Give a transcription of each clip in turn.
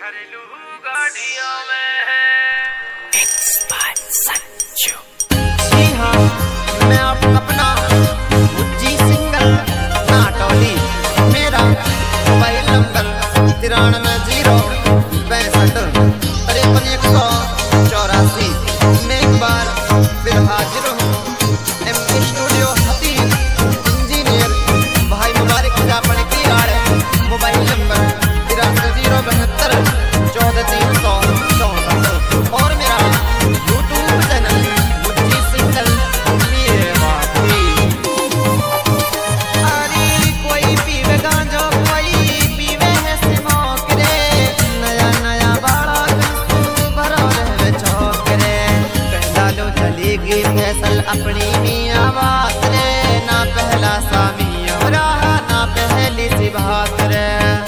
घरेलू गाड़ियों में है संजू। जी हाँ, मैं आप अपना मुज्जी सिंगल नाटौली, मेरा मोबाइल नंबर 93 0 65 184। मैं एक बार फिर हाजिर हूँ। एमके स्टूडियो हतीम इंजीनियर भाई मुबारक जापन की आड़। मोबाइल नंबर 83 072 14 364 और मेरा यूट्यूब चैनल मुज्जी सिंगल मेरे वाकई। अरे कोई पीवे गांजो, कोई पीवे है स्मोक रे, नया नया बड़ा गंसू भरो रहे चौक रे। पहला लो चलेगी फैसल अपनी मियाँ बात रे, ना पहला सामी और ना पहली सी बात रे।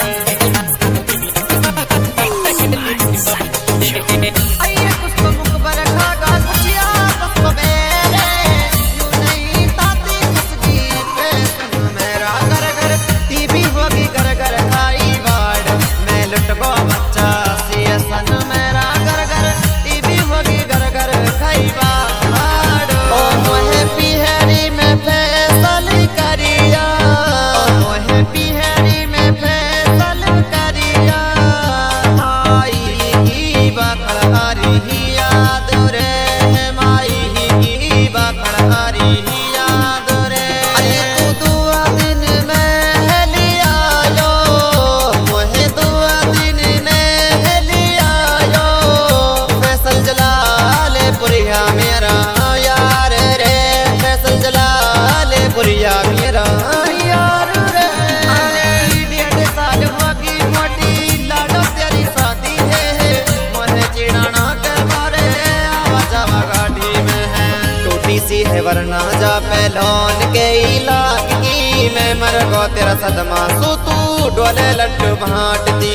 आइए कुछ तो मुख पर खागा कुचिया बस मेरे, यूं नहीं ताती खुशगी पे मेरा घर घर टीवी होगी घर घर खाई बाड़। मैं लुट गो बच्चा सीएसन मेरा घर घर टीवी होगी घर घर खाई बाड़। ओ मोहे पिहरी में फैसल करिया, ओ मोहे पिहरी में फैसल करिया। आई की बखड़ारी याद रे, माई की बखड़ारी याद रे। अरे तू दुआ दिन में लिया लो, मोहे दुआ दिन में लिया लो। फैसल जलाले पुरिया मेरा यार रे, फैसल जलाले पुरिया मेरा यार रे। अरे 1.5 साल होगी मोटी लाडो तेरी शादी है, मोहे चिड़ाना के मारे आवा जावा गाड़ी में है। टूटी सी है वरना जा पहलौन के इलाक की, मैं मर गो तेरा सदमा सू तू डोले लड्डू बांटती।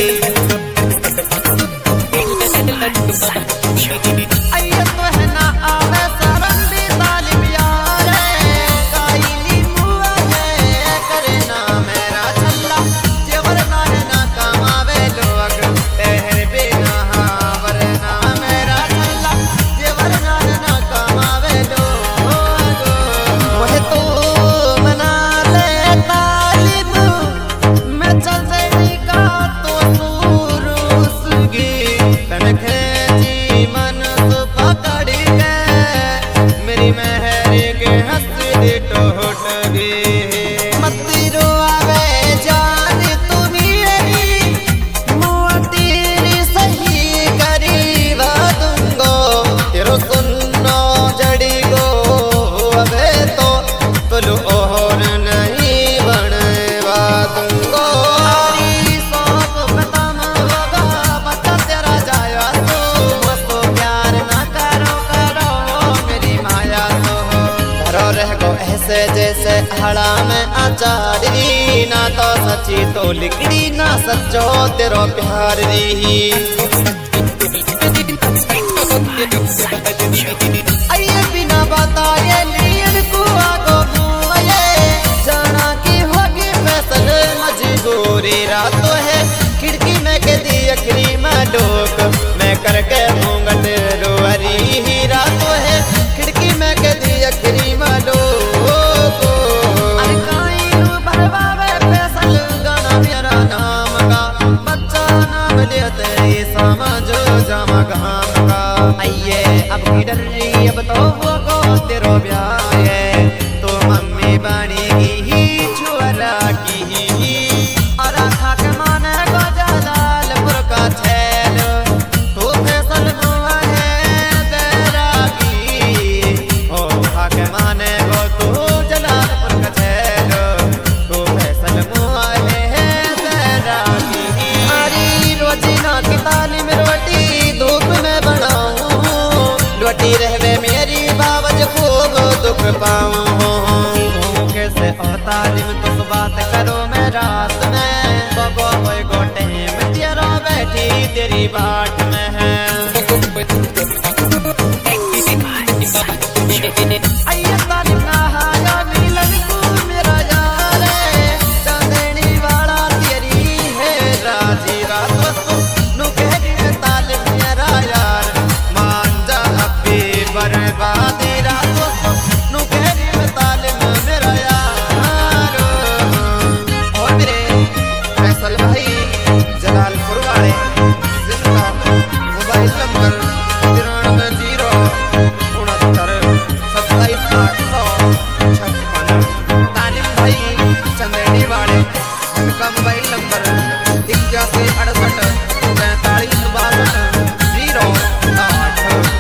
आइए तो है ना आवे सरंदी तालिब यार, काइली मुआ है करे ना मेरा छल्ला। जेवर ना है ना कमावे लोग तेहर बिना वरना मेरा छल्ला। जेवर ना है ना कमावे लोग। वह तो मना ले तालिब, मैं चल देनी का तो सूरूसगी। तन खेची मन तो पकड़ के मेरी मेहर के हंसदी टूट गई। मत रोआवे जान तू मेरी, मुआ तेरी सही करीबा दूंगो। तेरो सुनो जड़ी गो अबे तो तुलू और नहीं बनवा दूंगो। हरी सोप खत्म होगा बच्चा तेरा जाया तो, मस्तो प्यार ना करो करो मेरी माया तो। भरो रह गो ऐसे जैसे हड़ा में आचारी, ना तो सच्ची तो लिकड़ी ना सच्चो तेरो प्यार रही। आइए बिना बताए लीन कुआ को मुआए, जाना की होगी फैसल मजबूरी रातों है। खिड़की में के दी अखरी में डोक, मैं करके घूंघट रोहरी ही रातों है। खिड़की में के दी अखरी में डोक। अरे काई भरवावे फैसल गाना मेरा नाम का, बच्चा नाम लेते ये समझो जमा गाम का। आइए अब की डर रही अब तो वो को तेरो ब्याह है, तो मम्मी बनेगी ही छुअरा की ही। और आखा के माने को जलालपुर का छैल, तो फैसल हुआ है तेरा की। ओ आखा के माने को तू जलालपुर का छैल, तो फैसल हुआ है तेरा की। अरे रोजीना की तालीम रोटी धूप में बनाऊं, रोटी रहवे मेरी बावज खूब दुख पाऊं। भूखे से और तालीम तुम बात करो मैं रात में, बबो कोई गोटे में तेरा बैठी तेरी बाट में है। आइए तालीम नहाया मिलन को मेरा यार, चांदनी वाला तेरी है राजी रात। इनका मोबाइल नंबर 8168 43 62 08।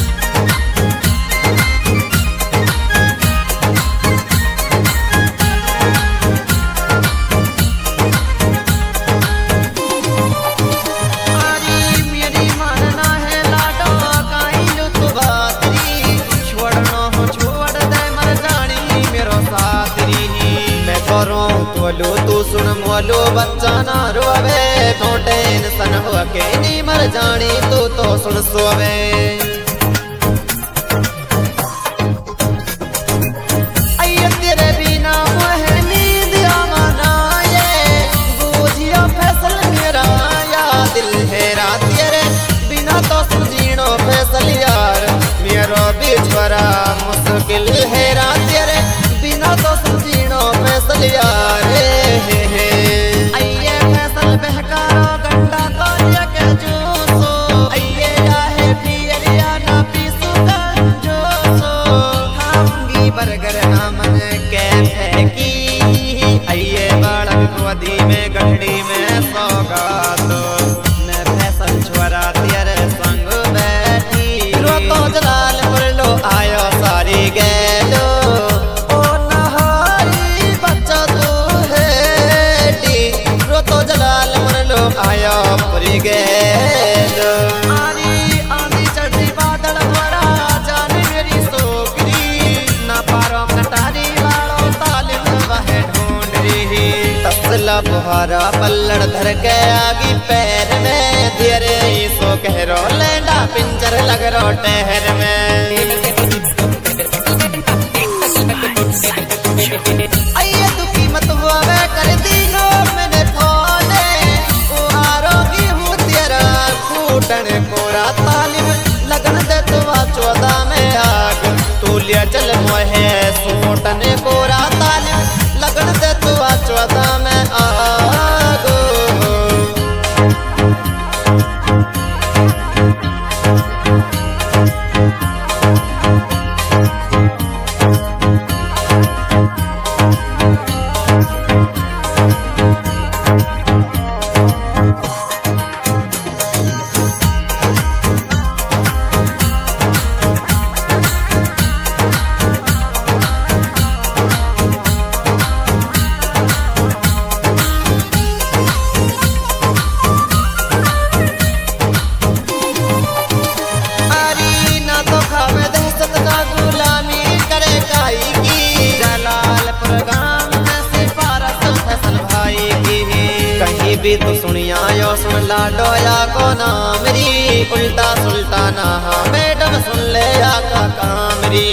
बोलो तू सुन मोलो बच्चा ना रोवे तो टेंशन हो के नहीं मर जानी तू तो सुन सोवे। अये तेरे बिना मुझे नींद आना ये बूझिया फैसल मेरा या दिल है रात तेरे बिना तो सुजीनो फैसल यार मेरा बिछड़ा मुश्किल है रात तेरे बिना तो सुजीनो फैसल यार। अये फैसल बहकारो गंडा कालिया के जूसो अये चाहे पियरिया ना पीसू गंजोसो खाऊंगी बर्गर ना मन कैफे की अये बालक गोदी में गठड़ी में सौगातो मैं फैसल छोरा तेरे संग बैठी रो तो जलाल पर लो आयो सारी गैलो आया परी गेल आरी आंधी चढ़ी बादल भरा जाने मेरी सोकरी ना पारो कटारी वालों तालिम वह ढूंढ रही तसला बुहारा पल्लड़ धर के आगी पैर में धीरे सो कह रो लेंडा पिंजर लग रो टहर में। अये तू कीमत हुआ वे कर दी नो मैंने कोरा तालिम लगन दे तो 14 में आग तू लिया चल मोहे सूटने कोरा तालिम लगन दे तो 14 में आग। भी तो सुनिया यो सुन ला डोया को नामरी उल्टा सुल्ताना हाँ मैडम सुन ले या का कामरी।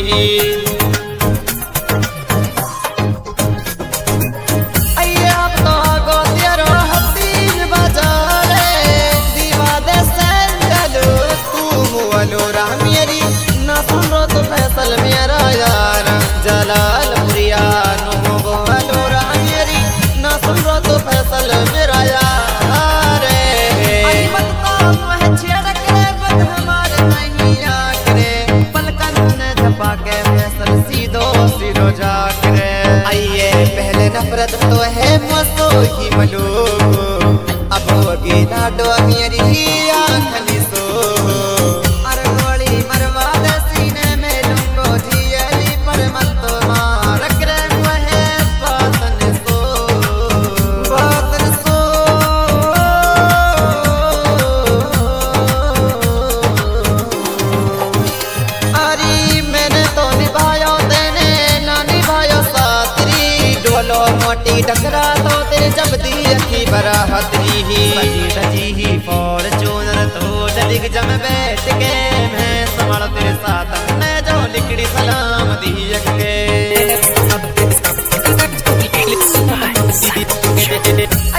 अये आप तो गोतियरो हसीन बाजारे दीवा दे सैंडलो तू मुअलो रामियरी ना सुन रो तो फैसल मेरा यार जलालपुरिया नो मुअलो रामियरी ना सुन रो तो फैसल मेरा यार। नफरत तो है मस्तो ही मलूको अब होगी लाडो मेरी आँखनी सो अरे गोली मरवा दे सीने में लुंगो झियली पर मत तो मार करे मुहे बातन सो अरे मैंने तो निभाया तेने ना निभाया सातरी डोलो मोटी टकरा तो तेरे जब दी अखी बरा हतरी ही सजी ही फॉर्च्यूनर तो जलिग जम बैठ के मैं संभाल तेरे साथ मैं जो लिखड़ी सलाम दी के